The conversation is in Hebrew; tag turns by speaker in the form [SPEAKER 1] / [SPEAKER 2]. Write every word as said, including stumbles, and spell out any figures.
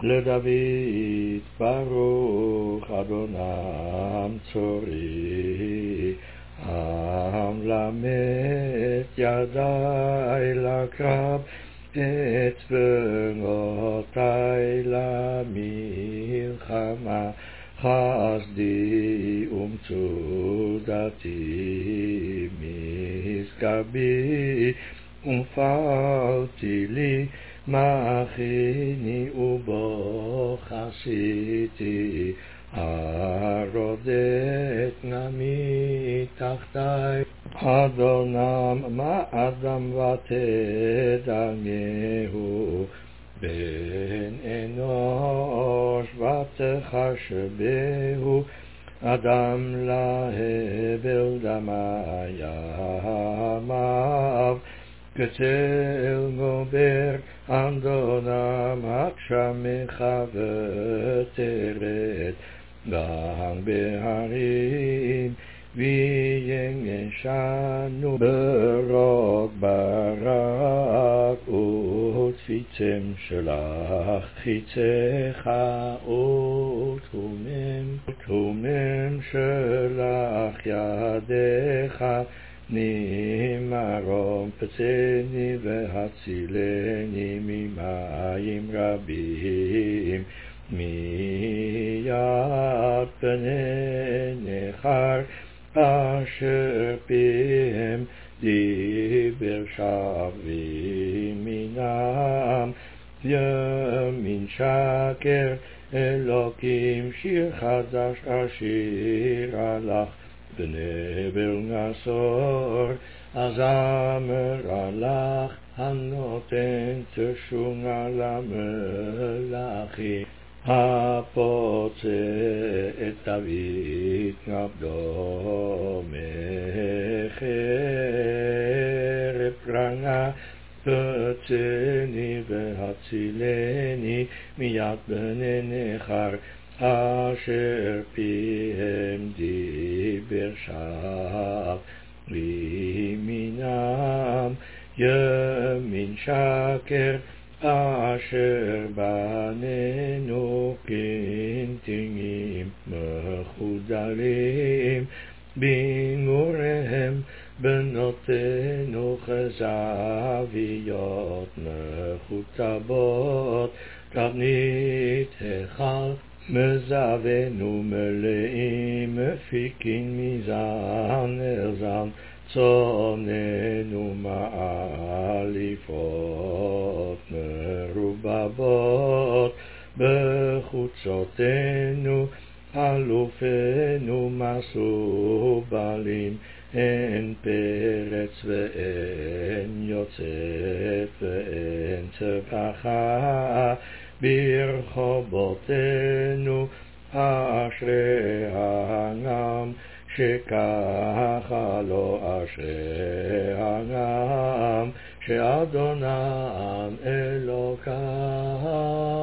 [SPEAKER 1] לדוד ברוך אדונם צורי, המלמד ידי לקרב, את בנותי למלחמה, חסדי ומצודתי משגבי, ופעלתי לי מכיני ובו חסיתי, הרודף נמי תחתי, אדונם מה אדם ותדמייהו, בן אנוש ותחשבהו, אדם להבל דמיימיו, כצל גובר אדונם הגשמך ותרד, גם בהרים ויגשנו ברוק ברק, ותפיצם שלח חיצך ותחומם, ותחומם שלח ידיך, נמרום פצני והצילני ממים רבים, מיד פני נחר אשר פיהם דיבר שבים מינם, ימין שקר אלוקים שיר חדש אשיר הלך, בנבל נסור הזמר הלך, הנותן תשונה למלאכים, הפוצע את דוד עבדו מחרב קרנה, פצני והצילני מיד בני נחר, אשר פיהם דיבר שב לימינם, ימין שקר אשר בנינו קנטים מחודלים, בנעוריהם בנותינו כזוויות מחוטבות, תבנית היכל מזוונו מלאים, מפיקים מזן אל זן, צוננו מאליפות מרובבות, בחוצותינו אלופינו מסובלים, אין פרץ ואין יוצאת ואין צווחה, ברחובותינו אשרי העם, שככה לו אשרי העם, שאדונם אלוקיו